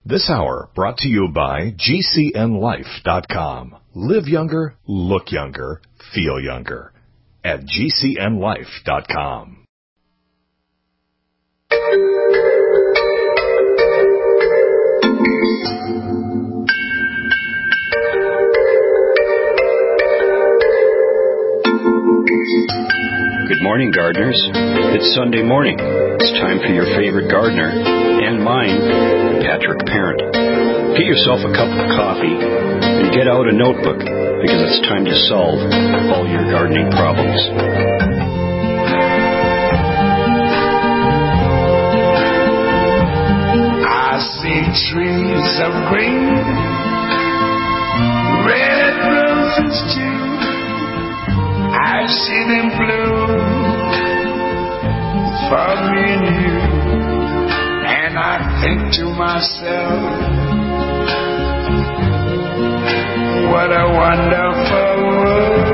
This hour brought to you by GCNLife.com. Live younger, look younger, feel younger at GCNLife.com. Good morning, gardeners. It's Sunday morning. It's time for your favorite gardener, and mine, Patrick Parent. Get yourself a cup of coffee and get out a notebook, because it's time to solve all your gardening problems. I see trees of green, red roses too. I see them bloom for me and you, and I think to myself, what a wonderful world.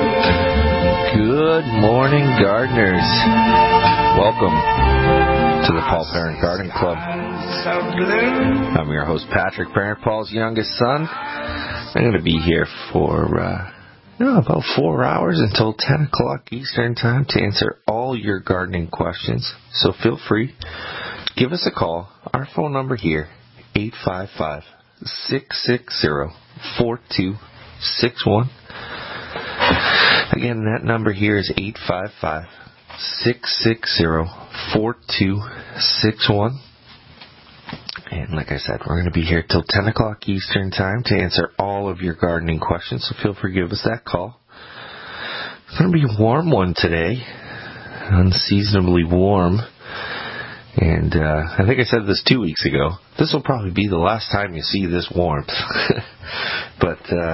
Good morning, gardeners. Welcome to the Paul Parent Garden Club. I'm your host, Patrick Parent, Paul's youngest son. I'm going to be here for about 4 hours until 10 o'clock Eastern Time to answer all your gardening questions. So feel free, give us a call. Our phone number here, 855-660-4261. Again, that number here is 855-660-4261. And like I said, we're going to be here till 10 o'clock Eastern Time to answer all of your gardening questions, so feel free to give us that call. It's going to be a warm one today, unseasonably warm. And I think I said this 2 weeks ago. This will probably be the last time you see this warmth. But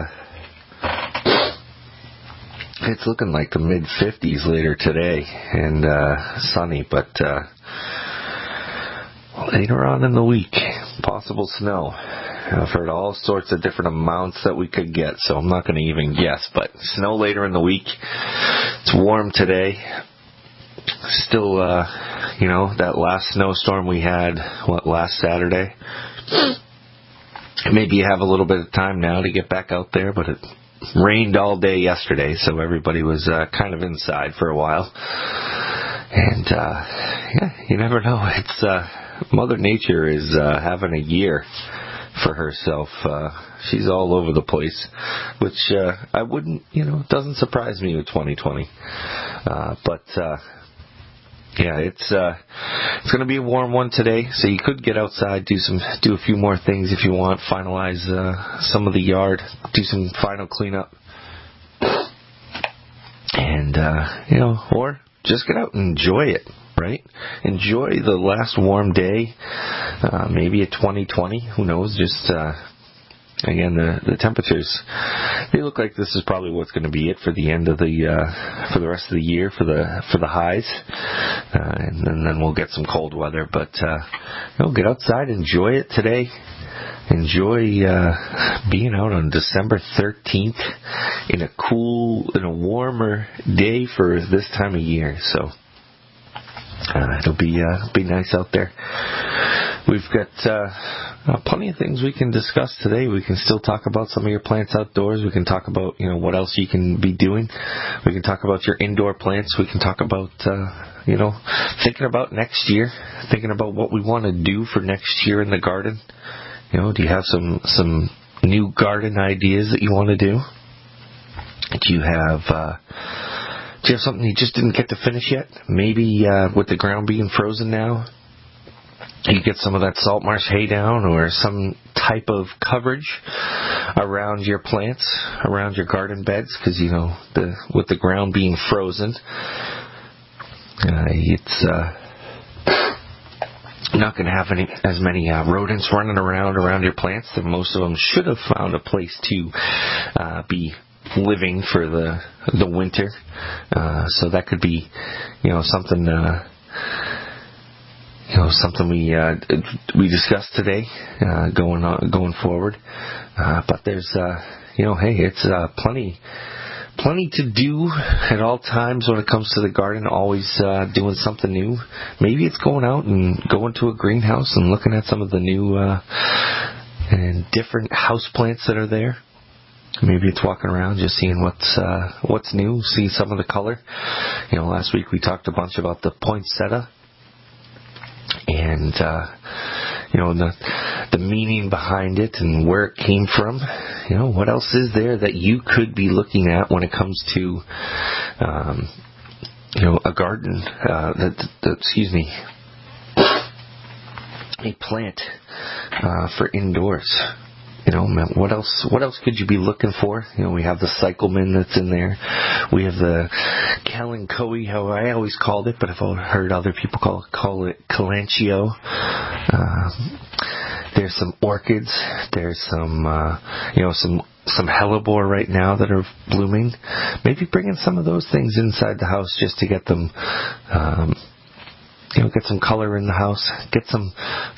it's looking like the mid-50s later today and sunny, but later on in the week, possible snow. I've heard all sorts of different amounts that we could get, so I'm not going to even guess. But snow later in the week. It's warm today. Still, that last snowstorm we had, last Saturday? Maybe you have a little bit of time now to get back out there, but it rained all day yesterday, so everybody was kind of inside for a while. And, you never know. It's Mother Nature is having a year for herself. She's all over the place, which I wouldn't, doesn't surprise me with 2020. It's going to be a warm one today, so you could get outside, do a few more things if you want, finalize some of the yard, do some final cleanup, and or just get out and enjoy it. Right? Enjoy the last warm day, maybe a 2020, who knows, just, again, the temperatures, they look like this is probably what's going to be it for the end of for the rest of the year, for the highs, and then we'll get some cold weather, but, get outside, enjoy it today. Enjoy being out on December 13th in a warmer day for this time of year, so it'll be nice out there. We've got plenty of things we can discuss today. We can still talk about some of your plants outdoors. We can talk about what else you can be doing. We can talk about your indoor plants. We can talk about thinking about next year, thinking about what we want to do for next year in the garden. Do you have some new garden ideas that you want to do? Do you have something you just didn't get to finish yet? Maybe with the ground being frozen now, you get some of that salt marsh hay down or some type of coverage around your plants, around your garden beds, because with the ground being frozen, it's not going to have as many rodents running around your plants. That most of them should have found a place to be living for the winter, so that could be something something we discussed today, going forward. But there's it's plenty to do at all times when it comes to the garden. Always doing something new. Maybe it's going out and going to a greenhouse and looking at some of the new and different house plants that are there. Maybe it's walking around just seeing what's new, see some of the color. Last week we talked a bunch about the poinsettia and the meaning behind it and where it came from. What else is there that you could be looking at when it comes to a garden, a plant for indoors. What else could you be looking for? We have the cyclamen that's in there. We have the kalanchoe, how I always called it, but I've heard other people call it kalanchio. There's some orchids. There's some hellebore right now that are blooming. Maybe bringing some of those things inside the house just to get them, get some color in the house, get some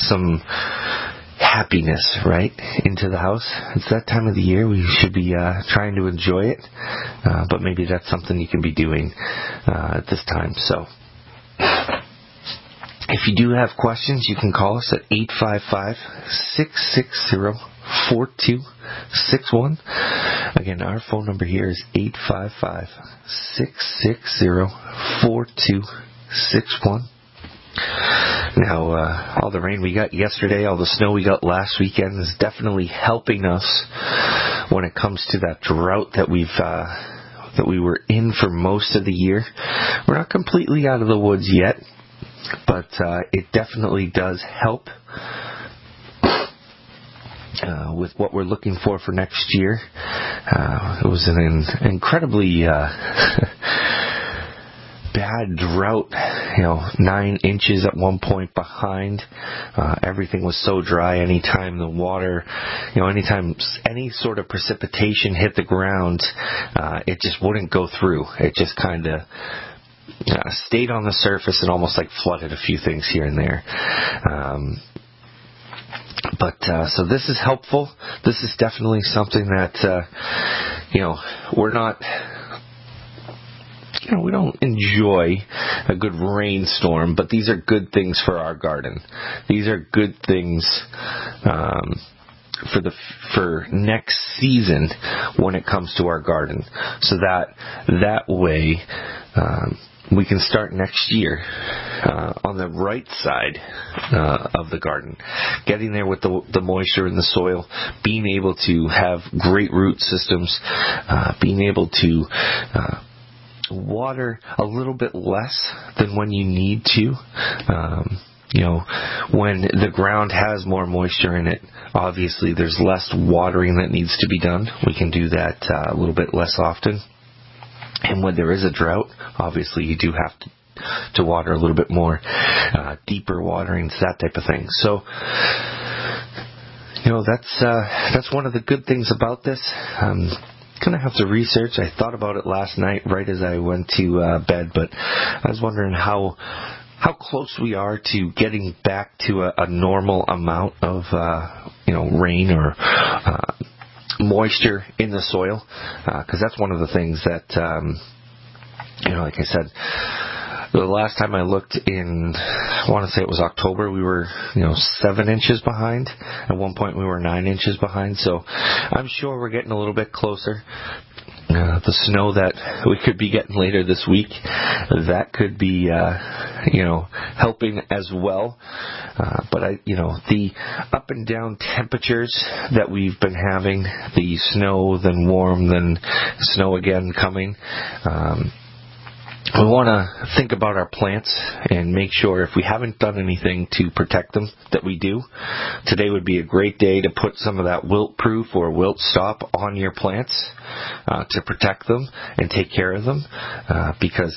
happiness, right, into the house. It's that time of the year. We should be trying to enjoy it, but maybe that's something you can be doing at this time. So if you do have questions, you can call us at 855-660-4261. Again, our phone number here is 855-660-4261. Now, all the rain we got yesterday, all the snow we got last weekend is definitely helping us when it comes to that drought that we were in for most of the year. We're not completely out of the woods yet, but it definitely does help with what we're looking for next year. It was an incredibly bad drought, 9 inches at one point behind. Everything was so dry. Anytime the water, anytime any sort of precipitation hit the ground, it just wouldn't go through. It just kind of stayed on the surface and almost like flooded a few things here and there. So this is helpful. This is definitely something that, we're not... we don't enjoy a good rainstorm, but these are good things for our garden. These are good things for next season when it comes to our garden, so that way we can start next year on the right side of the garden, getting there with the moisture in the soil, being able to have great root systems, being able to water a little bit less than when you need to. When the ground has more moisture in it, obviously there's less watering that needs to be done. We can do that a little bit less often. And when there is a drought, obviously you do have to water a little bit more, deeper waterings, that type of thing. So, that's one of the good things about this. Gonna have to research. I thought about it last night right as I went to bed, but I was wondering how close we are to getting back to a normal amount of rain or moisture in the soil, because that's one of the things that like I said, the last time I looked I want to say it was October, we were 7 inches behind. At one point we were 9 inches behind, so I'm sure we're getting a little bit closer. The snow that we could be getting later this week, that could be helping as well. But the up and down temperatures that we've been having, the snow, then warm, then snow again coming, we want to think about our plants and make sure if we haven't done anything to protect them that we do. Today would be a great day to put some of that wilt proof or wilt stop on your plants to protect them and take care of them, because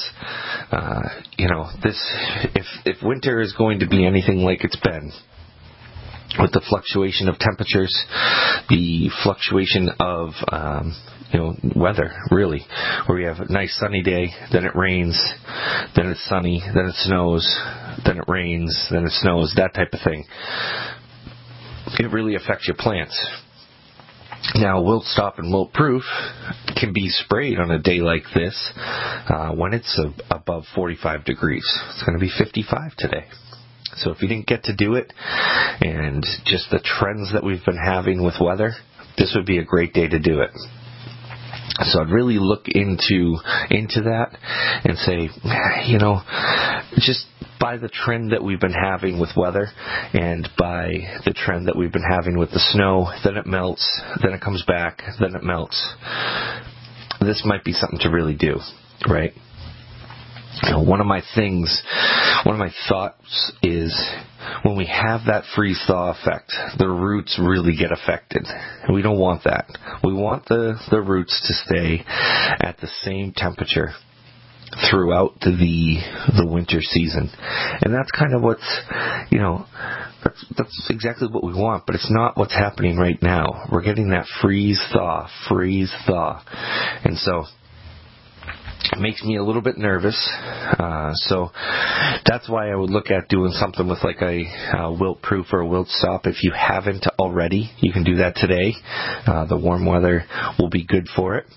if winter is going to be anything like it's been, with the fluctuation of temperatures, the fluctuation of weather, really, where we have a nice sunny day, then it rains, then it's sunny, then it snows, then it rains, then it snows, that type of thing. It really affects your plants. Now, wilt stop and wilt proof can be sprayed on a day like this when it's above 45 degrees. It's going to be 55 today. So if you didn't get to do it, and just the trends that we've been having with weather, this would be a great day to do it. So I'd really look into that and say, just by the trend that we've been having with weather and by the trend that we've been having with the snow, then it melts, then it comes back, then it melts. This might be something to really do, right? One of my thoughts is when we have that freeze-thaw effect, the roots really get affected. And we don't want that. We want the roots to stay at the same temperature throughout the winter season. And that's kind of what's, that's exactly what we want, but it's not what's happening right now. We're getting that freeze-thaw. And so it makes me a little bit nervous. So that's why I would look at doing something with like a wilt proof or a wilt stop. If you haven't already, you can do that today. The warm weather will be good for it.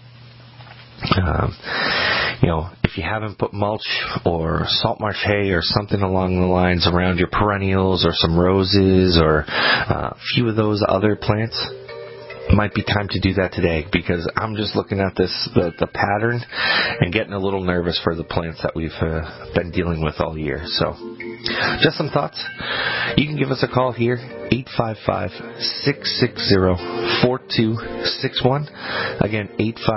If you haven't put mulch or salt marsh hay or something along the lines around your perennials or some roses or a few of those other plants, might be time to do that today, because I'm just looking at the pattern and getting a little nervous for the plants that we've been dealing with all year. So just some thoughts. You can give us a call here, 855-660-4261. Again,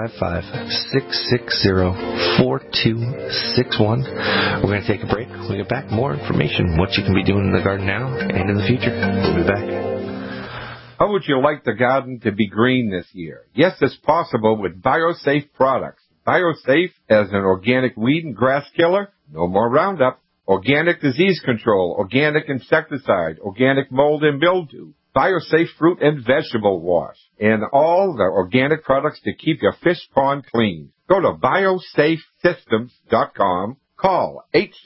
855-660-4261. We're going to take a break. When we get back, more information, what you can be doing in the garden now and in the future. We'll be back. How would you like the garden to be green this year? Yes, it's possible with BioSafe products. BioSafe as an organic weed and grass killer, no more Roundup, organic disease control, organic insecticide, organic mold and mildew, BioSafe fruit and vegetable wash, and all the organic products to keep your fish pond clean. Go to biosafesystems.com. Call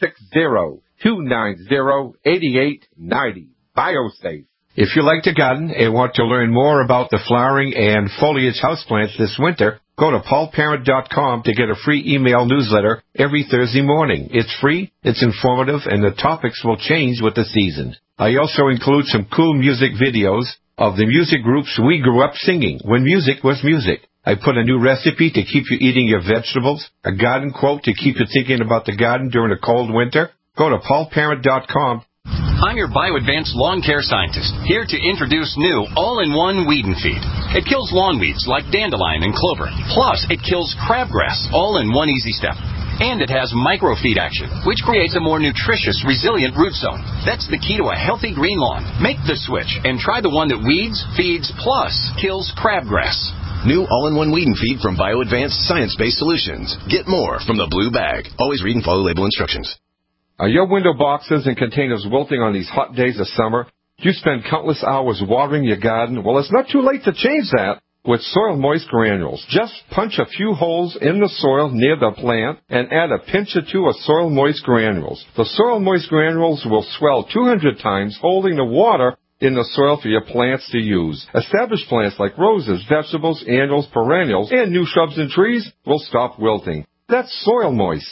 860-290-8890. BioSafe. If you like to garden and want to learn more about the flowering and foliage houseplants this winter, go to paulparent.com to get a free email newsletter every Thursday morning. It's free, it's informative, and the topics will change with the season. I also include some cool music videos of the music groups we grew up singing when music was music. I put a new recipe to keep you eating your vegetables, a garden quote to keep you thinking about the garden during a cold winter. Go to paulparent.com. I'm your BioAdvanced lawn care scientist, here to introduce new all-in-one weed and feed. It kills lawn weeds like dandelion and clover. Plus, it kills crabgrass, all in one easy step. And it has microfeed action, which creates a more nutritious, resilient root zone. That's the key to a healthy green lawn. Make the switch and try the one that weeds, feeds, plus kills crabgrass. New all-in-one weed and feed from BioAdvanced science-based solutions. Get more from the blue bag. Always read and follow label instructions. Are your window boxes and containers wilting on these hot days of summer? Do you spend countless hours watering your garden? Well, it's not too late to change that with Soil Moist Granules. Just punch a few holes in the soil near the plant and add a pinch or two of Soil Moist Granules. The Soil Moist Granules will swell 200 times, holding the water in the soil for your plants to use. Established plants like roses, vegetables, annuals, perennials, and new shrubs and trees will stop wilting. That's Soil Moist.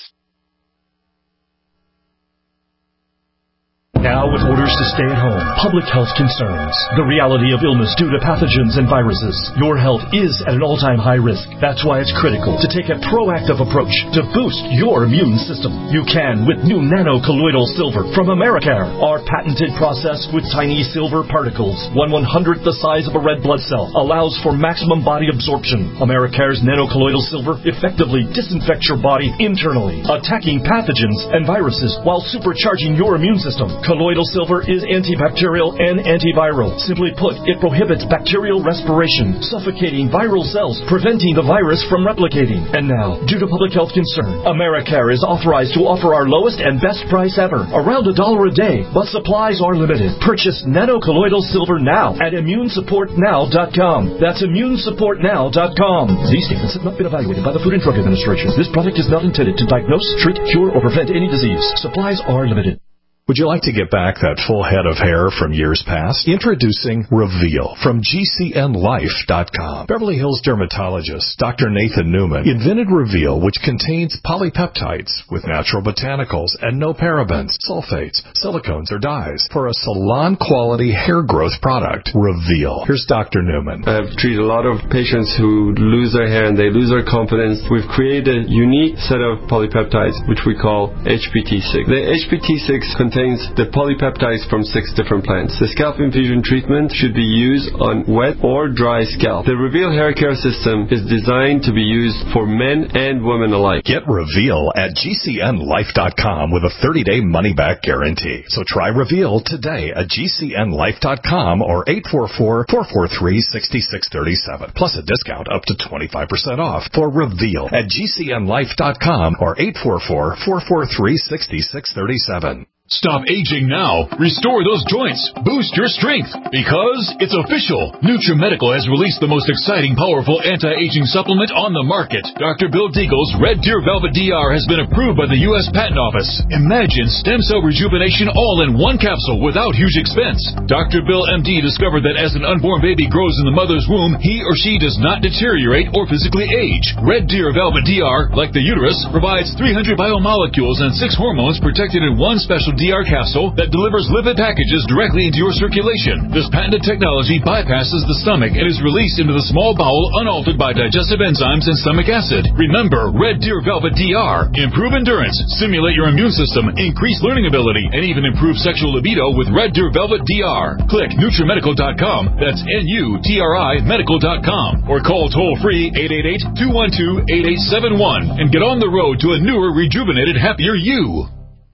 Now, with orders to stay at home, public health concerns, the reality of illness due to pathogens and viruses, your health is at an all-time high risk. That's why it's critical to take a proactive approach to boost your immune system. You can with new nano-colloidal silver from Americare. Our patented process with tiny silver particles, 1/100th the size of a red blood cell, allows for maximum body absorption. Americare's nano-colloidal silver effectively disinfects your body internally, attacking pathogens and viruses while supercharging your immune system. Colloidal silver is antibacterial and antiviral. Simply put, it prohibits bacterial respiration, suffocating viral cells, preventing the virus from replicating. And now, due to public health concern, Americare is authorized to offer our lowest and best price ever, around $1 a day, but supplies are limited. Purchase nano-colloidal silver now at immunesupportnow.com. That's immunesupportnow.com. These statements have not been evaluated by the Food and Drug Administration. This product is not intended to diagnose, treat, cure, or prevent any disease. Supplies are limited. Would you like to get back that full head of hair from years past? Introducing Reveal from GCNLife.com. Beverly Hills dermatologist Dr. Nathan Newman invented Reveal, which contains polypeptides with natural botanicals and no parabens, sulfates, silicones, or dyes for a salon-quality hair growth product. Reveal. Here's Dr. Newman. I've treated a lot of patients who lose their hair and they lose their confidence. We've created a unique set of polypeptides, which we call HPT6. The HPT6 contains the polypeptides from 6 different plants. The scalp infusion treatment should be used on wet or dry scalp. The Reveal hair care system is designed to be used for men and women alike. Get Reveal at GCNLife.com with a 30-day money-back guarantee. So try Reveal today at GCNLife.com or 844-443-6637. Plus a discount up to 25% off for Reveal at GCNLife.com or 844-443-6637. Stop aging now. Restore those joints. Boost your strength. Because it's official. NutriMedical has released the most exciting, powerful anti-aging supplement on the market. Dr. Bill Deagle's Red Deer Velvet DR has been approved by the U.S. Patent Office. Imagine stem cell rejuvenation all in one capsule without huge expense. Dr. Bill MD discovered that as an unborn baby grows in the mother's womb, he or she does not deteriorate or physically age. Red Deer Velvet DR, like the uterus, provides 300 biomolecules and 6 hormones protected in one special DR capsule that delivers lipid packages directly into your circulation. This patented technology bypasses the stomach and is released into the small bowel unaltered by digestive enzymes and stomach acid. Remember, Red Deer Velvet DR. Improve endurance, stimulate your immune system, increase learning ability, and even improve sexual libido with Red Deer Velvet DR. Click NutriMedical.com. That's NUTRI Medical.com. Or call toll-free 888-212-8871 and get on the road to a newer, rejuvenated, happier you.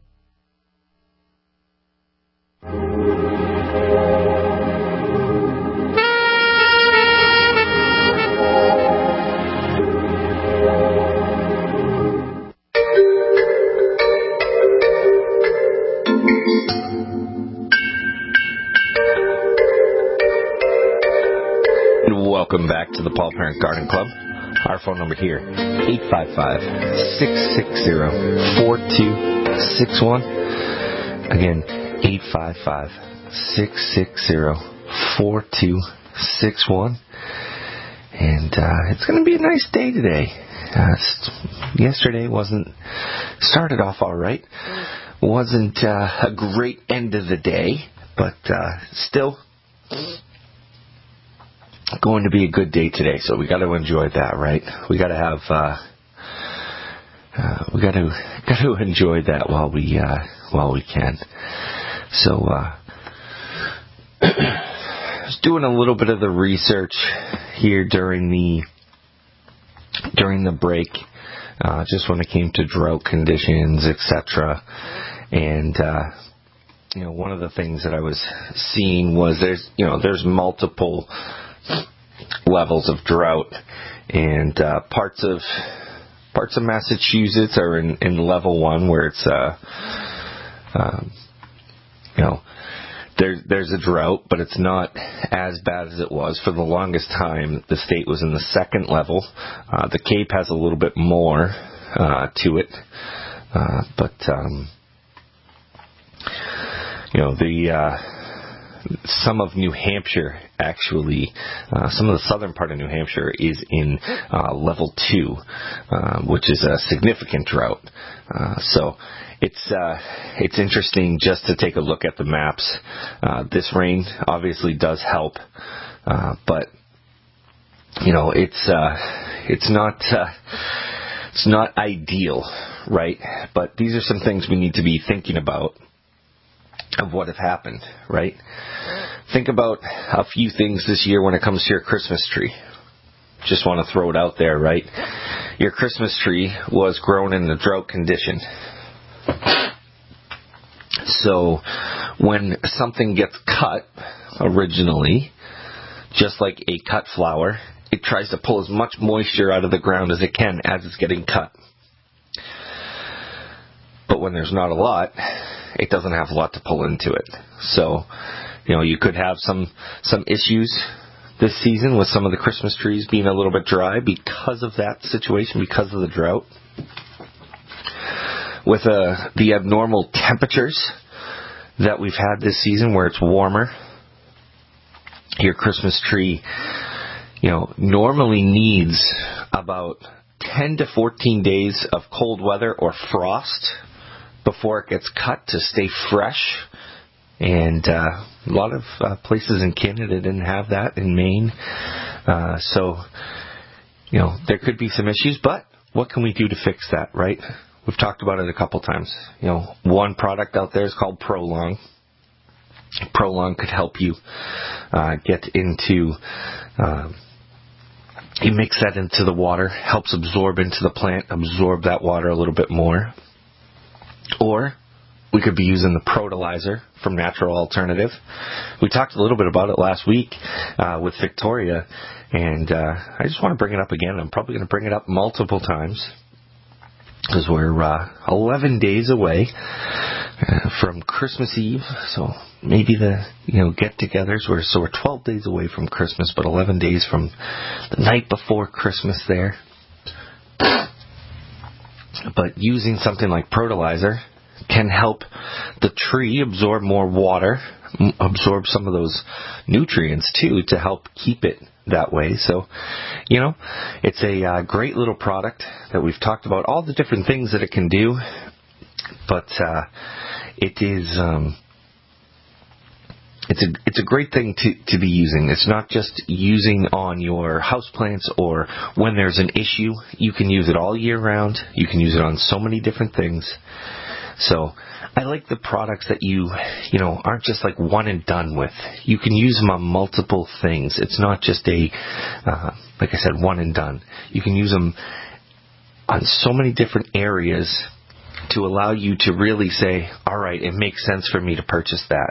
Welcome back to the Paul Parent Garden Club. Our phone number here, 855-660-4261. Again, 855-660-4261. And it's going to be a nice day today. Yesterday started off all right. Wasn't a great end of the day, but still going to be a good day today, so we got to enjoy that, right? We got to have we got to enjoy that while we can. So I was doing a little bit of the research here during the break, just when it came to drought conditions, etc. And one of the things that I was seeing was there's multiple levels of drought, and parts of Massachusetts are in level 1, where it's there's a drought, but it's not as bad as it was. For the longest time, the state was in the 2nd level. The Cape has a little bit more to it, but some of New Hampshire, actually, some of the southern part of New Hampshire is in level 2, which is a significant drought. So it's interesting just to take a look at the maps. This rain obviously does help, but it's not ideal, right? But these are some things we need to be thinking about of what have happened, right? Think about a few things this year when it comes to your Christmas tree. Just want to throw it out there, right? Your Christmas tree was grown in a drought condition. So when something gets cut originally, just like a cut flower, it tries to pull as much moisture out of the ground as it can as it's getting cut. But when there's not a lot, it doesn't have a lot to pull into it. So, you could have some issues this season with some of the Christmas trees being a little bit dry because of that situation, because of the drought. With the abnormal temperatures that we've had this season where it's warmer. Your Christmas tree, normally needs about 10 to 14 days of cold weather or frost before it gets cut to stay fresh. And a lot of places in Canada didn't have that, in Maine. So there could be some issues, but what can we do to fix that, right? We've talked about it a couple times. One product out there is called Prolong. Prolong could help you get into... you mix that into the water, helps absorb into the plant, absorb that water a little bit more. Or we could be using the Protolizer from Natural Alternative. We talked a little bit about it last week with Victoria, and I just want to bring it up again. I'm probably going to bring it up multiple times because we're 11 days away from Christmas Eve. So maybe the get-togethers. We're 12 days away from Christmas, but 11 days from the night before Christmas there. But using something like Protolizer can help the tree absorb more water, absorb some of those nutrients too, to help keep it that way. So, it's a great little product that we've talked about all the different things that it can do, but it is it's a great thing to be using. It's not just using on your houseplants or when there's an issue. You can use it all year round. You can use it on so many different things. So I like the products that you aren't just like one and done with. You can use them on multiple things. It's not just like I said, one and done. You can use them on so many different areas to allow you to really say, all right, it makes sense for me to purchase that.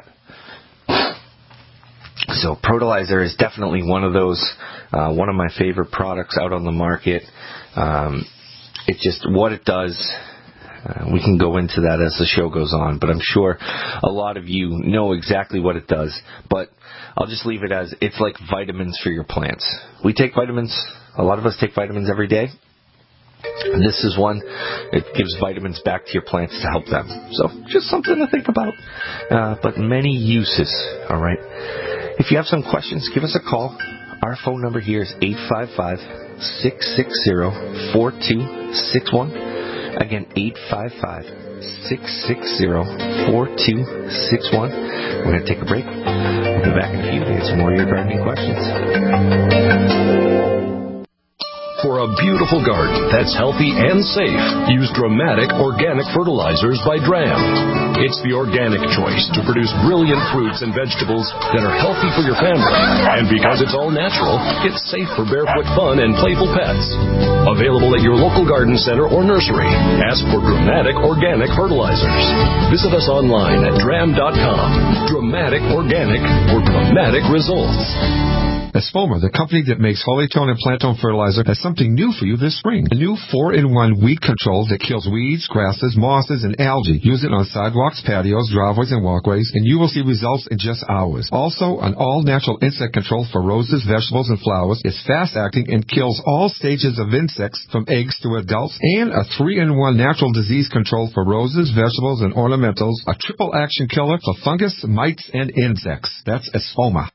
So Protolizer is definitely one of those, one of my favorite products out on the market. It just, what it does, we can go into that as the show goes on, but I'm sure a lot of you know exactly what it does. But I'll just leave it as, it's like vitamins for your plants. We take vitamins, a lot of us take vitamins every day. And this is one, it gives vitamins back to your plants to help them. So just something to think about. But many uses, all right? If you have some questions, give us a call. Our phone number here is 855-660-4261. Again, 855-660-4261. We're going to take a break. We'll be back in a few minutes. More of your gardening questions. For a beautiful garden that's healthy and safe, use Dramatic Organic Fertilizers by Dram. It's the organic choice to produce brilliant fruits and vegetables that are healthy for your family. And because it's all natural, it's safe for barefoot fun and playful pets. Available at your local garden center or nursery. Ask for Dramatic Organic Fertilizers. Visit us online at dram.com. Dramatic Organic for dramatic results. Espoma, the company that makes Holytone and Plantone fertilizer, has something new for you this spring. A new 4-in-1 weed control that kills weeds, grasses, mosses, and algae. Use it on sidewalks, patios, driveways, and walkways, and you will see results in just hours. Also, an all-natural insect control for roses, vegetables, and flowers. It's fast-acting and kills all stages of insects from eggs to adults. And a 3-in-1 natural disease control for roses, vegetables, and ornamentals. A triple-action killer for fungus, mites, and insects. That's Espoma.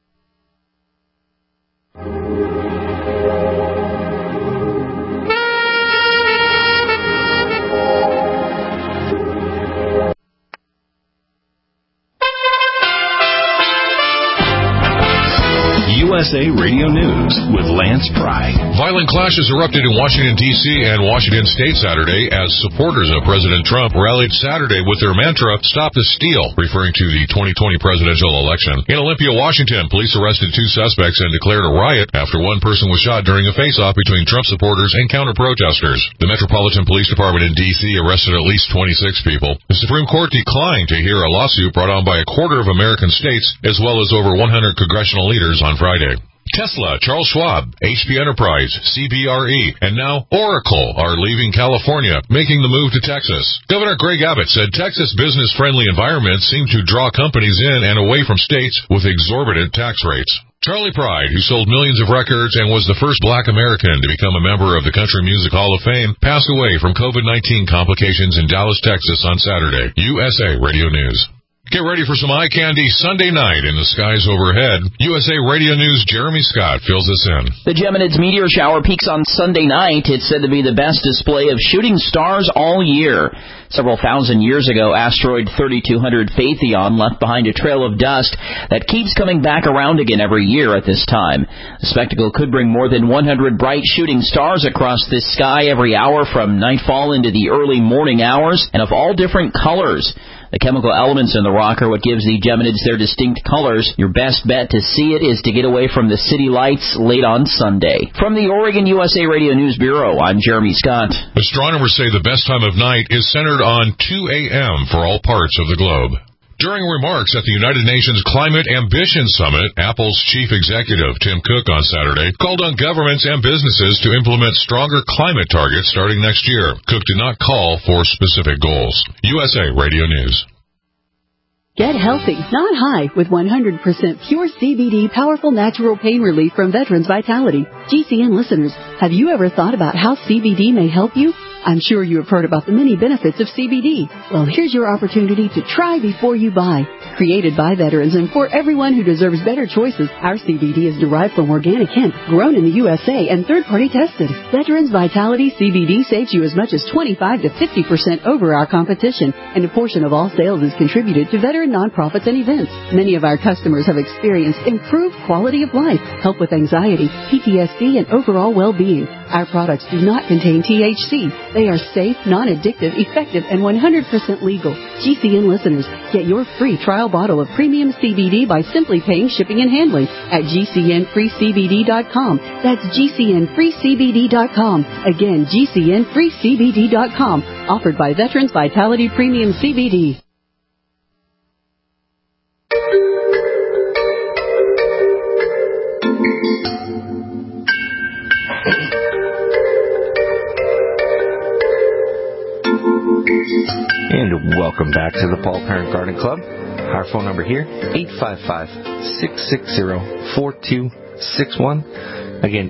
USA Radio News with Lance Pry. Violent clashes erupted in Washington, D.C. and Washington State Saturday as supporters of President Trump rallied Saturday with their mantra, Stop the Steal, referring to the 2020 presidential election. In Olympia, Washington, police arrested 2 suspects and declared a riot after one person was shot during a face-off between Trump supporters and counter-protesters. The Metropolitan Police Department in D.C. arrested at least 26 people. The Supreme Court declined to hear a lawsuit brought on by a quarter of American states, as well as over 100 congressional leaders on Friday. Tesla, Charles Schwab, HP Enterprise, CBRE, and now Oracle are leaving California, making the move to Texas. Governor Greg Abbott said Texas business-friendly environments seem to draw companies in and away from states with exorbitant tax rates. Charlie Pride, who sold millions of records and was the first black American to become a member of the Country Music Hall of Fame, passed away from COVID-19 complications in Dallas, Texas on Saturday. USA Radio News. Get ready for some eye candy Sunday night in the skies overhead. USA Radio News' Jeremy Scott fills us in. The Geminids meteor shower peaks on Sunday night. It's said to be the best display of shooting stars all year. Several thousand years ago, asteroid 3200 Phaethon left behind a trail of dust that keeps coming back around again every year at this time. The spectacle could bring more than 100 bright shooting stars across this sky every hour from nightfall into the early morning hours, and of all different colors. The chemical elements in the rock are what gives the Geminids their distinct colors. Your best bet to see it is to get away from the city lights late on Sunday. From the Oregon USA Radio News Bureau, I'm Jeremy Scott. Astronomers say the best time of night is centered on 2 a.m. for all parts of the globe. During remarks at the United Nations Climate Ambition Summit, Apple's chief executive, Tim Cook, on Saturday, called on governments and businesses to implement stronger climate targets starting next year. Cook did not call for specific goals. USA Radio News. Get healthy, not high, with 100% pure CBD powerful natural pain relief from Veterans Vitality. GCN listeners, have you ever thought about how CBD may help you? I'm sure you have heard about the many benefits of CBD. Well, here's your opportunity to try before you buy. Created by veterans and for everyone who deserves better choices, our CBD is derived from organic hemp, grown in the USA and third-party tested. Veterans Vitality CBD saves you as much as 25 to 50% over our competition, and a portion of all sales is contributed to veteran nonprofits and events. Many of our customers have experienced improved quality of life, help with anxiety, PTSD, and overall well-being. Our products do not contain THC. They are safe, non-addictive, effective, and 100% legal. GCN listeners, get your free trial bottle of premium CBD by simply paying shipping and handling at GCNFreeCBD.com. That's GCNFreeCBD.com. Again, GCNFreeCBD.com. Offered by Veterans Vitality Premium CBD. And welcome back to the Paul Parent Garden Club. Our phone number here, 855-660-4261. Again,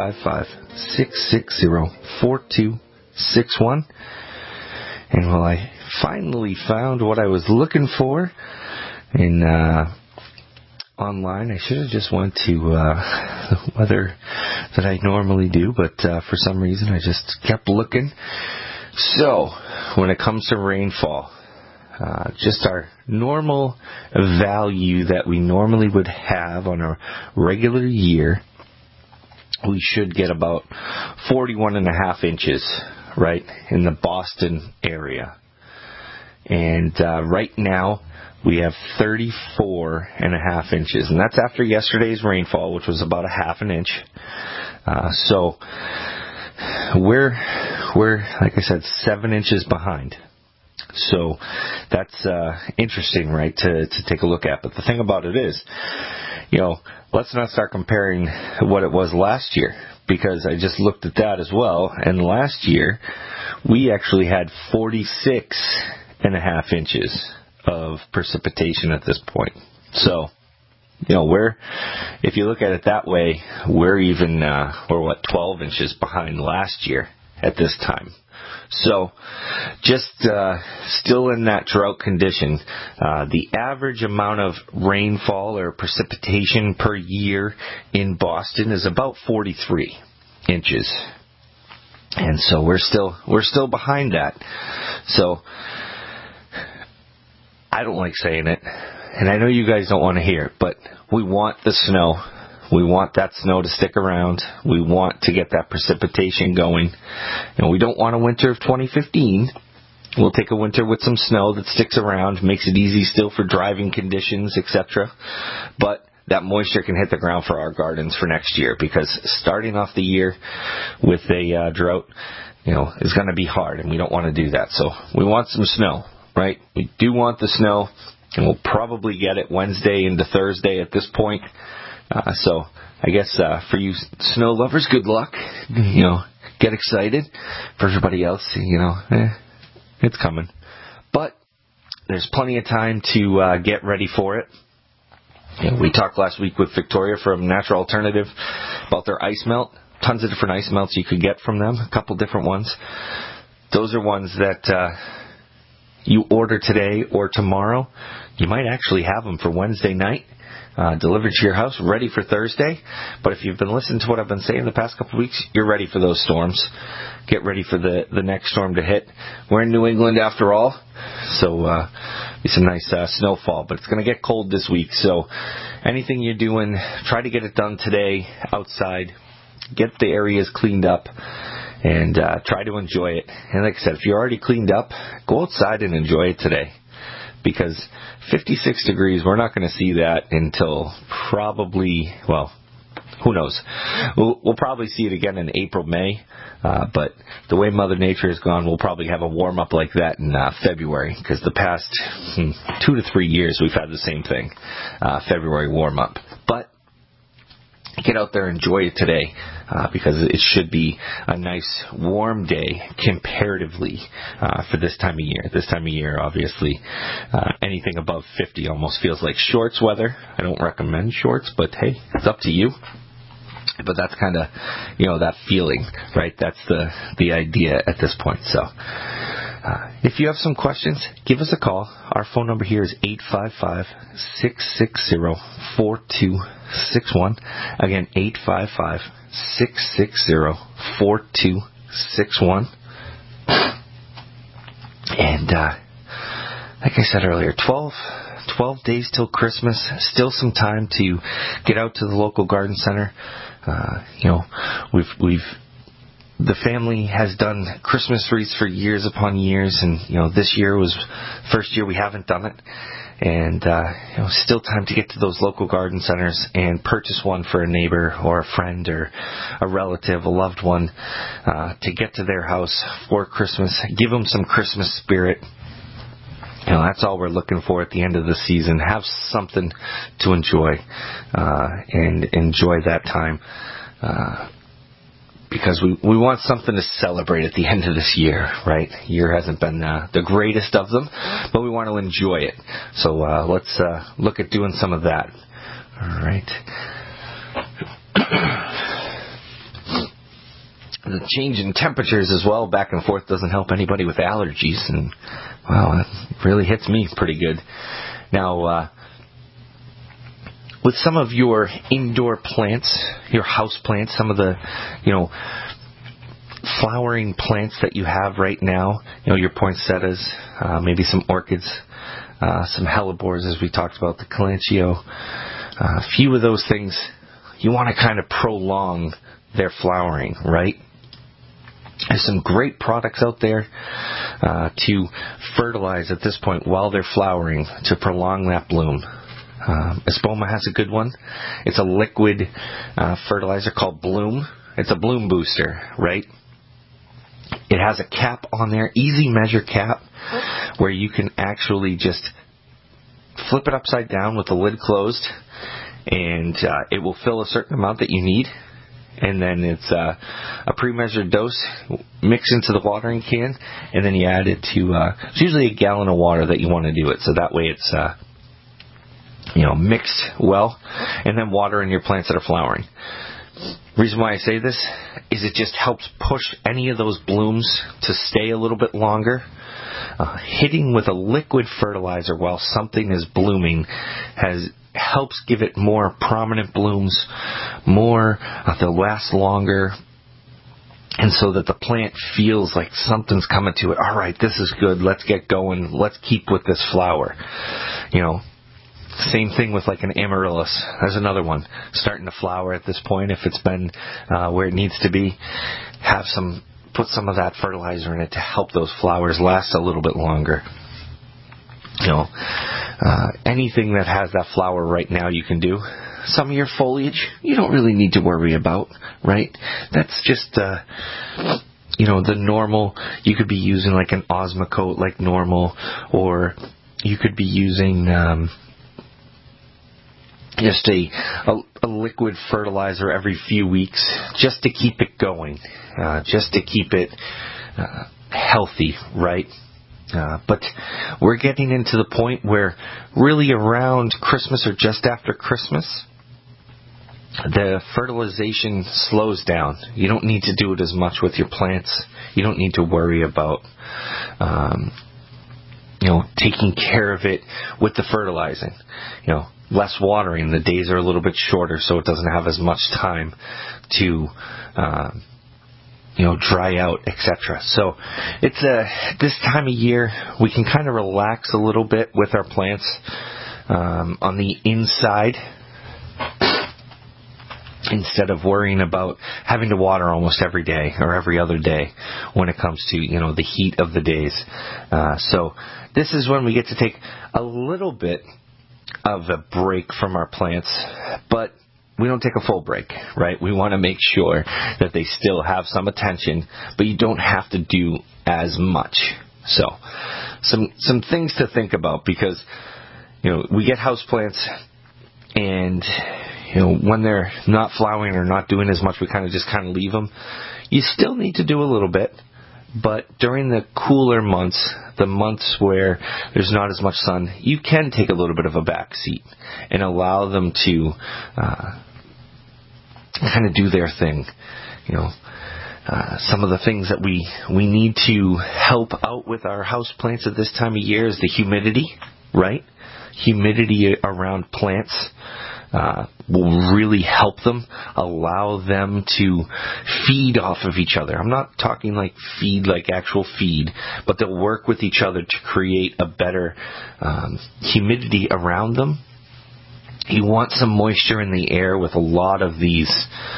855-660-4261. And well, I finally found what I was looking for in online. I should have just went to the weather that I normally do, but for some reason I just kept looking. So, when it comes to rainfall, just our normal value that we normally would have on a regular year, we should get about 41.5 inches, right, in the Boston area. And right now, we have 34.5 inches. And that's after yesterday's rainfall, which was about a half an inch. So, we're, like I said, 7 inches behind. So that's interesting, right, to take a look at. But the thing about it is, let's not start comparing what it was last year, because I just looked at that as well. And last year, we actually had 46.5 inches of precipitation at this point. So, if you look at it that way, we're 12 inches behind last year at this time. So, just still in that drought condition. The average amount of rainfall or precipitation per year in Boston is about 43 inches. And so we're still behind that. So, I don't like saying it, and I know you guys don't want to hear it, but we want the snow. We want that snow to stick around. We want to get that precipitation going. And we don't want a winter of 2015. We'll take a winter with some snow that sticks around, makes it easy still for driving conditions, etc. But that moisture can hit the ground for our gardens for next year, because starting off the year with a drought, is going to be hard, and we don't want to do that. So we want some snow, right? We do want the snow, and we'll probably get it Wednesday into Thursday at this point. So I guess for you snow lovers, good luck. Get excited. For everybody else, it's coming. But there's plenty of time to get ready for it. We talked last week with Victoria from Natural Alternative about their ice melt. Tons of different ice melts you could get from them. A couple different ones. Those are ones that you order today or tomorrow, you might actually have them for Wednesday night, delivered to your house, ready for Thursday. But if you've been listening to what I've been saying the past couple of weeks, you're ready for those storms. Get ready for the next storm to hit. We're in New England after all, so it's a nice snowfall, but it's going to get cold this week. So anything you're doing, try to get it done today outside. Get the areas cleaned up and try to enjoy it. And like I said, if you're already cleaned up, go outside and enjoy it today. Because 56 degrees, we're not going to see that until probably, well, who knows? We'll probably see it again in April, May. But the way Mother Nature has gone, we'll probably have a warm-up like that in February. Because the past 2 to 3 years, we've had the same thing, February warm-up. But get out there, enjoy it today, because it should be a nice warm day comparatively for this time of year. This time of year, obviously, anything above 50 almost feels like shorts weather. I don't recommend shorts, but hey, it's up to you. But that's kind of, that feeling, right? That's the idea at this point. So if you have some questions, give us a call. Our phone number here is 855-660-4261. Again, 855-660-4261. And like I said earlier, 12 days till Christmas. Still some time to get out to the local garden center. The family has done Christmas wreaths for years upon years, and this year was first year we haven't done it. And still time to get to those local garden centers and purchase one for a neighbor or a friend or a relative, a loved one, to get to their house for Christmas. Give them some Christmas spirit. That's all we're looking for at the end of the season. Have something to enjoy, and enjoy that time. Because we want something to celebrate at the end of this year, right? Year hasn't been the greatest of them, but we want to enjoy it. So let's look at doing some of that. All right. The change in temperatures as well, back and forth, doesn't help anybody with allergies, and wow, that really hits me pretty good. Now, with some of your indoor plants, your house plants, some of the, flowering plants that you have right now, your poinsettias, maybe some orchids, some hellebores, as we talked about, the kalanchoe, a few of those things, you want to kind of prolong their flowering, right? There's some great products out there to fertilize at this point while they're flowering to prolong that bloom. Espoma has a good one. It's a liquid fertilizer called Bloom. It's a bloom booster, right? It has a cap on there, easy measure cap, where you can actually just flip it upside down with the lid closed, and it will fill a certain amount that you need. And then it's a pre-measured dose mixed into the watering can, and then you add it to, it's usually a gallon of water that you want to do it, so that way it's, mixed well, and then water in your plants that are flowering. Reason why I say this is it just helps push any of those blooms to stay a little bit longer. Hitting with a liquid fertilizer while something is blooming helps give it more prominent blooms, more, they'll last longer, and so that the plant feels like something's coming to it. All right, this is good. Let's get going. Let's keep with this flower. Same thing with like an amaryllis. There's another one starting to flower at this point. If it's been where it needs to be, put some of that fertilizer in it to help those flowers last a little bit longer. Anything that has that flower right now you can do. Some of your foliage you don't really need to worry about, right? That's just the normal. You could be using like an Osmocote like normal, or you could be using just a liquid fertilizer every few weeks just to keep it going, just to keep it healthy, right? But we're getting into the point where really around Christmas or just after Christmas, the fertilization slows down. You don't need to do it as much with your plants. You don't need to worry about taking care of it with the fertilizing. Less watering. The days are a little bit shorter, so it doesn't have as much time to dry out, etc. So it's this time of year we can kind of relax a little bit with our plants on the inside, instead of worrying about having to water almost every day or every other day when it comes to the heat of the days. So this is when we get to take a little bit of a break from our plants, but we don't take a full break, right? We want to make sure that they still have some attention, but you don't have to do as much. So some things to think about, because we get houseplants, and when they're not flowering or not doing as much, we kind of leave them. You still need to do a little bit, but during the cooler months, the months where there's not as much sun, you can take a little bit of a back seat and allow them to kind of do their thing. Some of the things that we need to help out with our houseplants at this time of year is the humidity, right? Humidity around plants will really help them, allow them to feed off of each other. I'm not talking like feed, like actual feed, but they'll work with each other to create a better humidity around them. You want some moisture in the air with a lot of these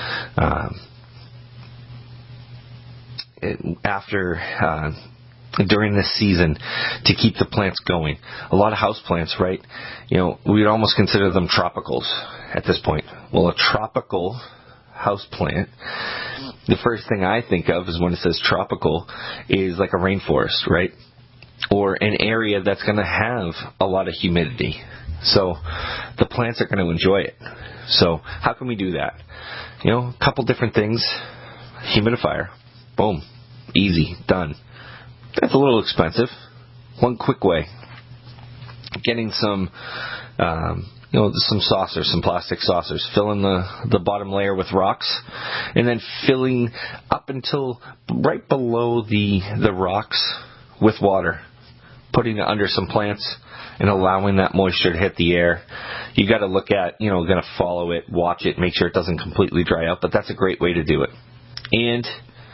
during this season, to keep the plants going. A lot of house plants, right? We'd almost consider them tropicals at this point. Well, a tropical house plant, the first thing I think of is when it says tropical is like a rainforest, right? Or an area that's going to have a lot of humidity. So the plants are going to enjoy it. So how can we do that? A couple different things. Humidifier. Boom. Easy. Done. That's a little expensive. One quick way. Getting some saucers, some plastic saucers, filling the bottom layer with rocks, and then filling up until right below the rocks with water, putting it under some plants and allowing that moisture to hit the air. You got to look at, got to follow it, watch it, make sure it doesn't completely dry out, but that's a great way to do it. And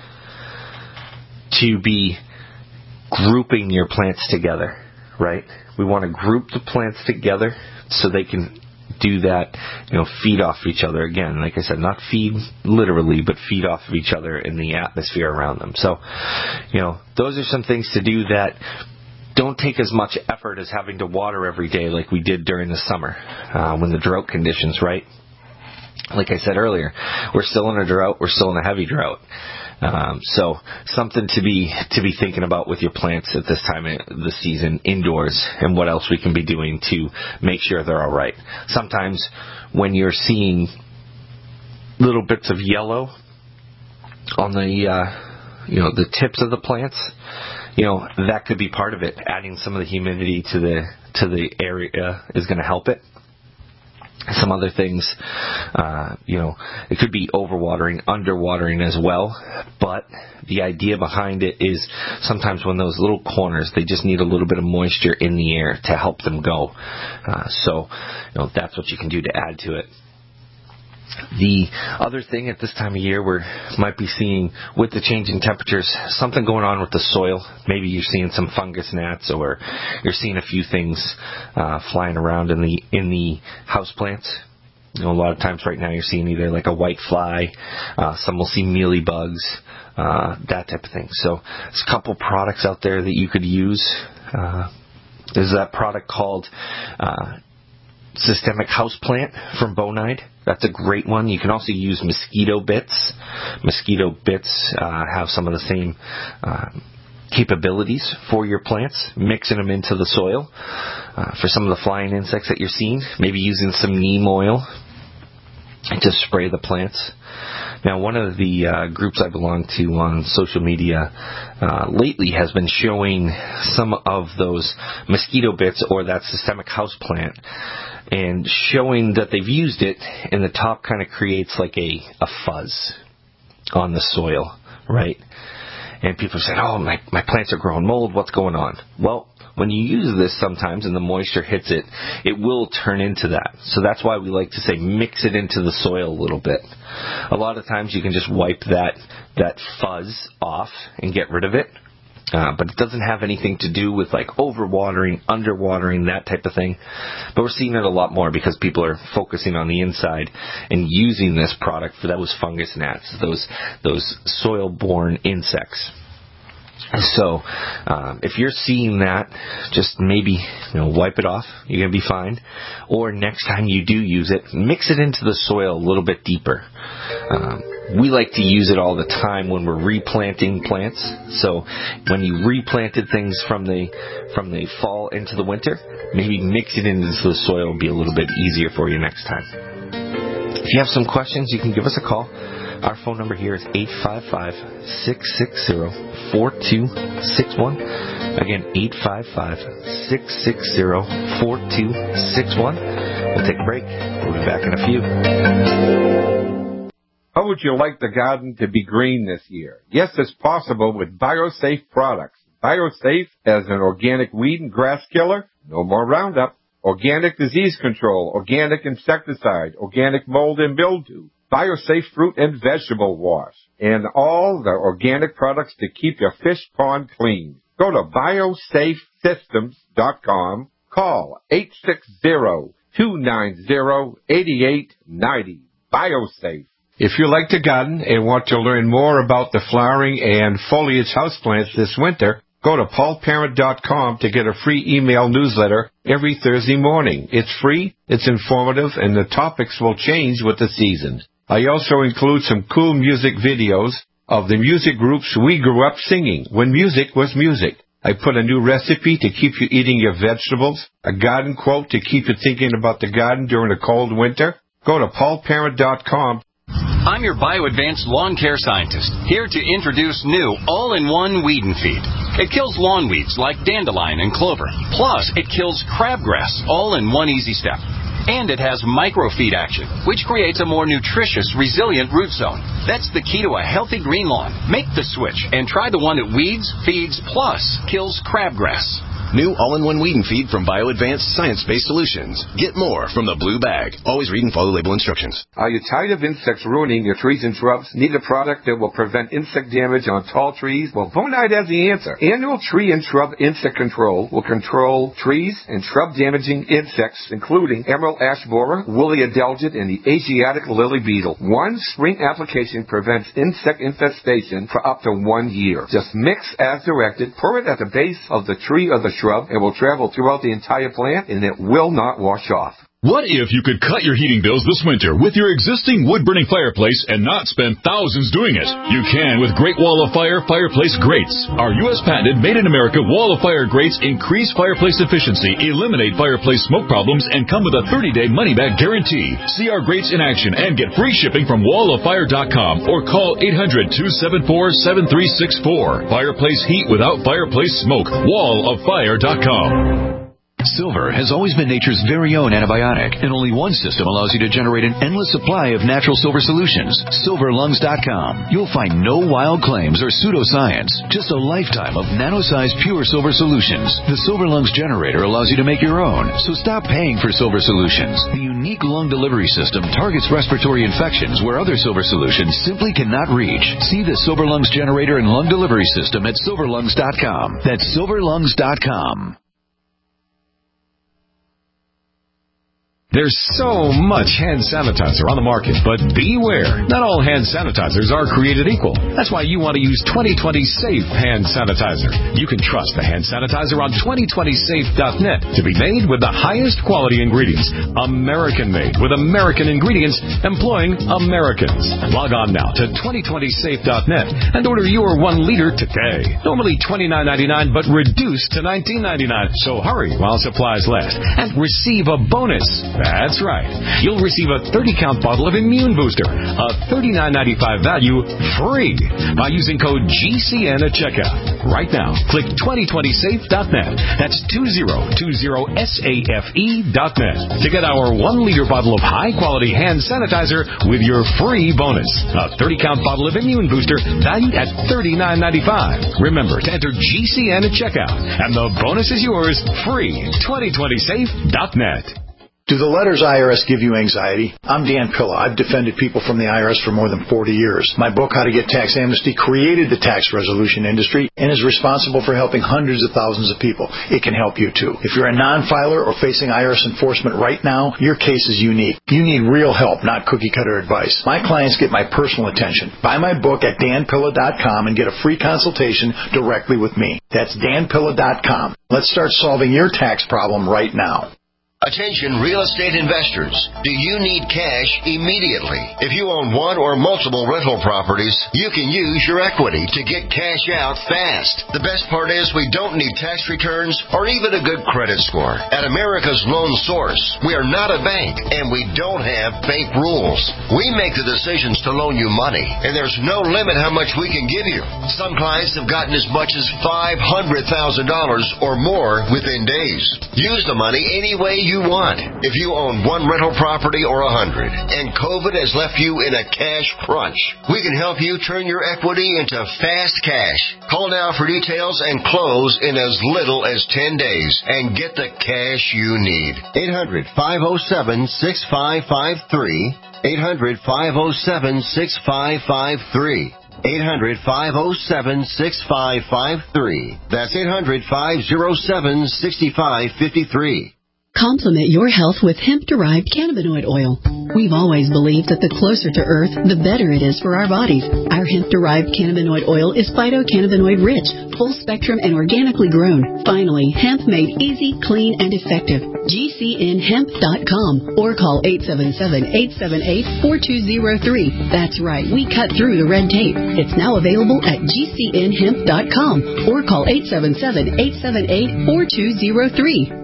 to be grouping your plants together, right? We want to group the plants together so they can do that, feed off of each other. Again, like I said, not feed literally, but feed off of each other in the atmosphere around them. So, those are some things to do that don't take as much effort as having to water every day like we did during the summer when the drought conditions, right? Like I said earlier, we're still in a drought. We're still in a heavy drought. So something to be thinking about with your plants at this time of the season indoors, and what else we can be doing to make sure they're all right. Sometimes when you're seeing little bits of yellow on the tips of the plants, that could be part of it. Adding some of the humidity to the area is going to help it. Some other things, it could be overwatering, underwatering as well. But the idea behind it is sometimes when those little corners, they just need a little bit of moisture in the air to help them go. So that's what you can do to add to it. The other thing at this time of year, we might be seeing with the changing temperatures, something going on with the soil. Maybe you're seeing some fungus gnats, or you're seeing a few things flying around in the house plants. A lot of times right now you're seeing either like a white fly, some will see mealy bugs, that type of thing. So there's a couple products out there that you could use. There's that product called Systemic Houseplant from Bonide. That's a great one. You can also use mosquito bits. Mosquito bits have some of the same capabilities for your plants, mixing them into the soil. For some of the flying insects that you're seeing, maybe using some neem oil to spray the plants. Now, one of the groups I belong to on social media lately has been showing some of those mosquito bits or that systemic houseplant, and showing that they've used it, and the top kind of creates like a fuzz on the soil, right? And people say, oh, my plants are growing mold, what's going on? Well, when you use this sometimes and the moisture hits it, it will turn into that. So that's why we like to say mix it into the soil a little bit. A lot of times you can just wipe that fuzz off and get rid of it. But it doesn't have anything to do with like overwatering, underwatering, that type of thing. But we're seeing it a lot more because people are focusing on the inside and using this product for those fungus gnats, those soil-borne insects. So if you're seeing that, just maybe wipe it off. You're going to be fine. Or next time you do use it, mix it into the soil a little bit deeper. We like to use it all the time when we're replanting plants. So when you replanted things from the fall into the winter, maybe mix it into the soil will be a little bit easier for you next time. If you have some questions, you can give us a call. Our phone number here is 855-660-4261. Again, 855-660-4261. We'll take a break. We'll be back in a few. How would you like the garden to be green this year? Yes, it's possible with BioSafe products. BioSafe has an organic weed and grass killer, no more Roundup, organic disease control, organic insecticide, organic mold and mildew, BioSafe fruit and vegetable wash, and all the organic products to keep your fish pond clean. Go to biosafesystems.com. Call 860-290-8890. BioSafe. If you like to garden and want to learn more about the flowering and foliage houseplants this winter, go to paulparent.com to get a free email newsletter every Thursday morning. It's free, it's informative, and the topics will change with the seasons. I also include some cool music videos of the music groups we grew up singing when music was music. I put a new recipe to keep you eating your vegetables, a garden quote to keep you thinking about the garden during a cold winter. Go to paulparent.com. I'm your BioAdvanced lawn care scientist, here to introduce new all-in-one weed and feed. It kills lawn weeds like dandelion and clover. Plus, it kills crabgrass, all in one easy step. And it has microfeed action, which creates a more nutritious, resilient root zone. That's the key to a healthy green lawn. Make the switch and try the one that weeds, feeds, plus kills crabgrass. New all-in-one weed and feed from BioAdvanced Science-Based Solutions. Get more from the blue bag. Always read and follow label instructions. Are you tired of insects ruining your trees and shrubs? Need a product that will prevent insect damage on tall trees? Well, Bonide has the answer. Annual Tree and Shrub Insect Control will control trees and shrub-damaging insects, including emerald ash borer, woolly adelgid, and the Asiatic lily beetle. One spring application prevents insect infestation for up to 1 year. Just mix as directed, pour it at the base of the tree or the shrub, and will travel throughout the entire plant, and it will not wash off. What if you could cut your heating bills this winter with your existing wood-burning fireplace and not spend thousands doing it? You can with Great Wall of Fire fireplace grates. Our U.S. patented made-in-America Wall of Fire grates increase fireplace efficiency, eliminate fireplace smoke problems, and come with a 30-day money-back guarantee. See our grates in action and get free shipping from walloffire.com or call 800-274-7364. Fireplace heat without fireplace smoke. walloffire.com. Silver has always been nature's very own antibiotic, and only one system allows you to generate an endless supply of natural silver solutions. SilverLungs.com. You'll find no wild claims or pseudoscience, just a lifetime of nano-sized pure silver solutions. The Silver Lungs generator allows you to make your own, so stop paying for silver solutions. The unique lung delivery system targets respiratory infections where other silver solutions simply cannot reach. See the Silver Lungs generator and lung delivery system at SilverLungs.com. That's SilverLungs.com. There's so much hand sanitizer on the market, but beware. Not all hand sanitizers are created equal. That's why you want to use 2020 Safe Hand Sanitizer. You can trust the hand sanitizer on 2020safe.net to be made with the highest quality ingredients. American-made with American ingredients employing Americans. Log on now to 2020safe.net and order your 1 liter today. Normally $29.99, but reduced to $19.99. So hurry while supplies last and receive a bonus. That's right. You'll receive a 30-count bottle of Immune Booster, a $39.95 value, free by using code GCN at checkout. Right now, click 2020safe.net. That's 2020safe.net to get our 1-liter bottle of high-quality hand sanitizer with your free bonus. A 30-count bottle of Immune Booster valued at $39.95. Remember to enter GCN at checkout, and the bonus is yours free. 2020safe.net. Do the letters IRS give you anxiety? I'm Dan Pilla. I've defended people from the IRS for more than 40 years. My book, How to Get Tax Amnesty, created the tax resolution industry and is responsible for helping hundreds of thousands of people. It can help you, too. If you're a non-filer or facing IRS enforcement right now, your case is unique. You need real help, not cookie-cutter advice. My clients get my personal attention. Buy my book at danpilla.com and get a free consultation directly with me. That's danpilla.com. Let's start solving your tax problem right now. Attention real estate investors. Do you need cash immediately? If you own one or multiple rental properties, you can use your equity to get cash out fast. The best part is we don't need tax returns or even a good credit score. At America's Loan Source, we are not a bank and we don't have bank rules. We make the decisions to loan you money, and there's no limit how much we can give you. Some clients have gotten as much as $500,000 or more within days. Use the money any way you want. If you own one rental property or 100 and COVID has left you in a cash crunch, we can help you turn your equity into fast cash. Call now for details and close in as little as 10 days and get the cash you need. 800-507-6553. 800-507-6553. 800-507-6553. That's 800-507-6553. Complement your health with hemp-derived cannabinoid oil. We've always believed that the closer to Earth, the better it is for our bodies. Our hemp-derived cannabinoid oil is phytocannabinoid-rich, full-spectrum, and organically grown. Finally, hemp made easy, clean, and effective. GCNhemp.com or call 877-878-4203. That's right, we cut through the red tape. It's now available at GCNhemp.com or call 877-878-4203.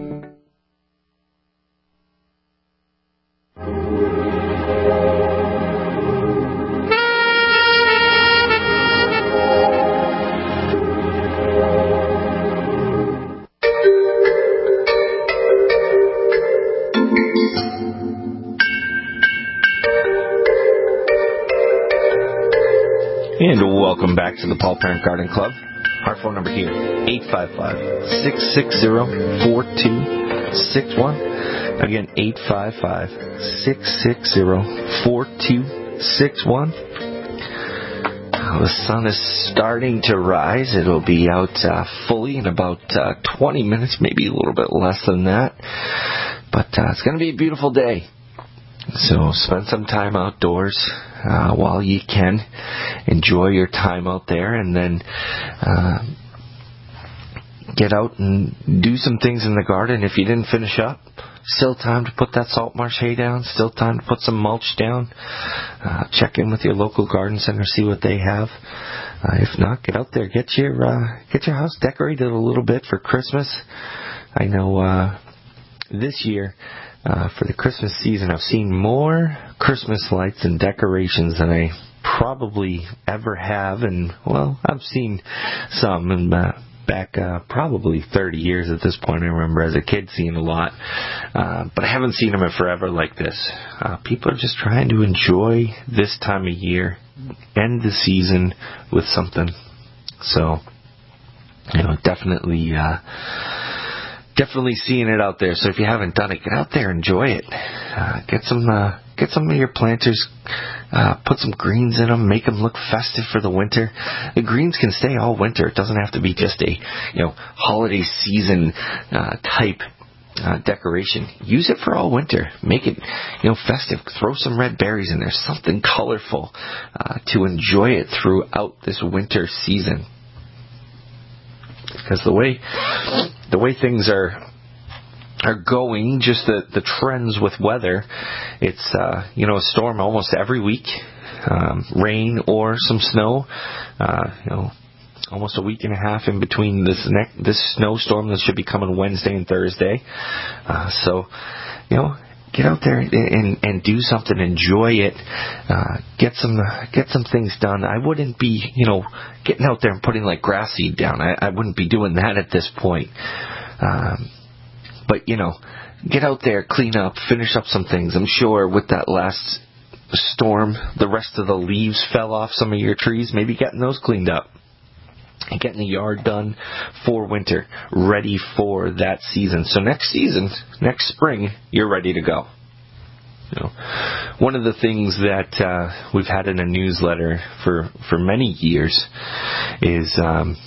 And welcome back to the Paul Parent Garden Club. Our phone number here, 855-660-4261. Again, 855-660-4261. The sun is starting to rise. It'll be out fully in about 20 minutes, maybe a little bit less than that. But it's going to be a beautiful day. So spend some time outdoors while you can. Enjoy your time out there, and then get out and do some things in the garden. If you didn't finish up, still time to put that salt marsh hay down. Still time to put some mulch down. Check in with your local garden center, see what they have. If not, get out there, get your house decorated a little bit for Christmas. I know this year, for the Christmas season, I've seen more Christmas lights and decorations than I probably ever have. And, well, I've seen some in back probably 30 years at this point. I remember as a kid seeing a lot. But I haven't seen them in forever like this. People are just trying to enjoy this time of year, end the season with something. So, definitely seeing it out there. So if you haven't done it, get out there, enjoy it. Get some of your planters, put some greens in them, make them look festive for the winter. The greens can stay all winter. It doesn't have to be just a holiday season type decoration. Use it for all winter. Make it festive. Throw some red berries in there, something colorful to enjoy it throughout this winter season. Because the way things are going, just the trends with weather, it's a storm almost every week, rain or some snow, almost a week and a half in between this snowstorm that should be coming Wednesday and Thursday. So get out there and do something, enjoy it, get some things done. I wouldn't be, getting out there and putting like grass seed down. I wouldn't be doing that at this point. But get out there, clean up, finish up some things. I'm sure with that last storm, the rest of the leaves fell off some of your trees. Maybe getting those cleaned up. Getting the yard done for winter, ready for that season. So next spring, you're ready to go. One of the things that we've had in a newsletter for many years is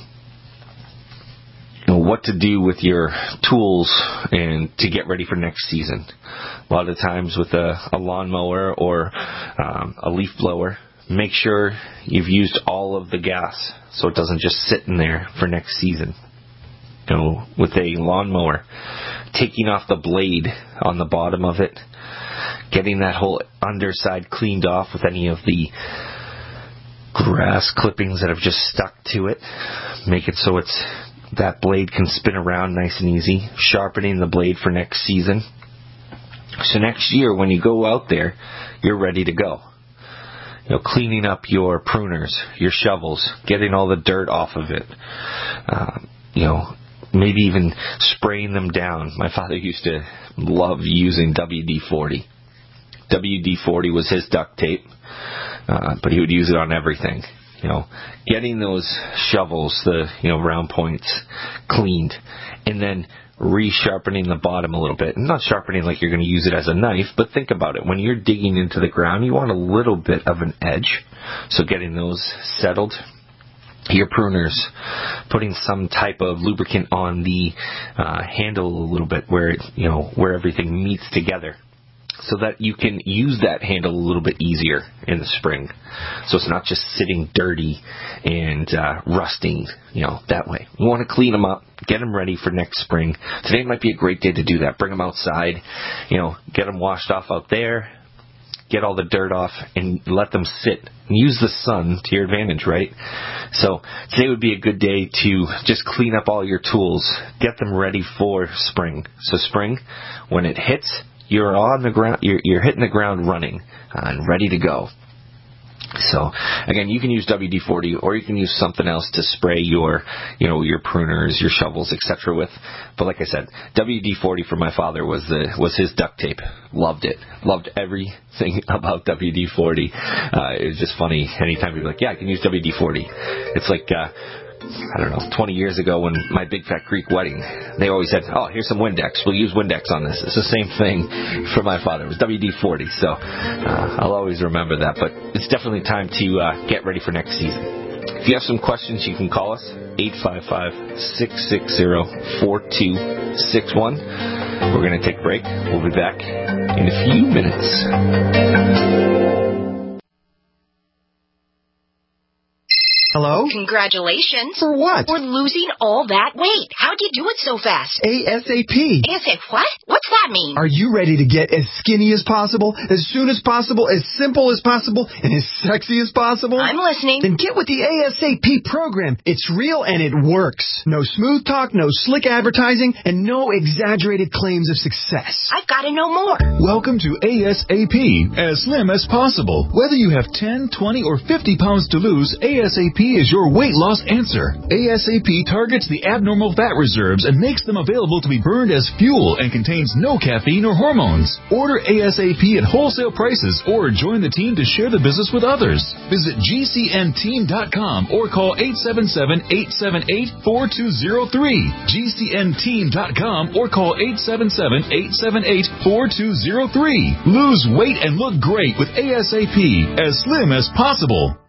what to do with your tools and to get ready for next season. A lot of times with a lawnmower or a leaf blower, make sure you've used all of the gas so it doesn't just sit in there for next season. With a lawnmower, taking off the blade on the bottom of it, getting that whole underside cleaned off with any of the grass clippings that have just stuck to it, make it so that blade can spin around nice and easy, sharpening the blade for next season. So next year when you go out there, you're ready to go. Cleaning up your pruners, your shovels, getting all the dirt off of it. Maybe even spraying them down. My father used to love using WD-40. WD-40 was his duct tape, but he would use it on everything. Getting those shovels, the round points, cleaned, and then resharpening the bottom a little bit. Not sharpening like you're going to use it as a knife, but think about it. When you're digging into the ground, you want a little bit of an edge. So getting those settled. Your pruners, putting some type of lubricant on the handle a little bit where everything meets together, so that you can use that handle a little bit easier in the spring. So it's not just sitting dirty and rusting, that way. You want to clean them up, get them ready for next spring. Today might be a great day to do that. Bring them outside, get them washed off out there, get all the dirt off, and let them sit. Use the sun to your advantage, right? So today would be a good day to just clean up all your tools, get them ready for spring. So spring, when it hits, you're on the ground. You're hitting the ground running and ready to go. So again, you can use WD-40 or you can use something else to spray your pruners, your shovels, etc. with. But like I said, WD-40 for my father was his duct tape. Loved it. Loved everything about WD-40. It was just funny. Anytime he'd be like, "Yeah, I can use WD-40." It's like 20 years ago when my Big Fat Greek wedding, they always said, "Oh, here's some Windex. We'll use Windex on this." It's the same thing for my father. It was WD-40. So I'll always remember that. But it's definitely time to get ready for next season. If you have some questions, you can call us, 855-660-4261. We're going to take a break. We'll be back in a few minutes. Hello? Congratulations. For what? For losing all that weight. How'd you do it so fast? ASAP. ASAP what? What's that mean? Are you ready to get as skinny as possible, as soon as possible, as simple as possible, and as sexy as possible? I'm listening. Then get with the ASAP program. It's real and it works. No smooth talk, no slick advertising, and no exaggerated claims of success. I've got to know more. Welcome to ASAP, as slim as possible. Whether you have 10, 20, or 50 pounds to lose, ASAP is your weight loss answer. ASAP targets the abnormal fat reserves and makes them available to be burned as fuel and contains no caffeine or hormones. Order ASAP at wholesale prices or join the team to share the business with others. Visit GCNteam.com or call 877-878-4203. GCNteam.com or call 877-878-4203. Lose weight and look great with ASAP, as slim as possible.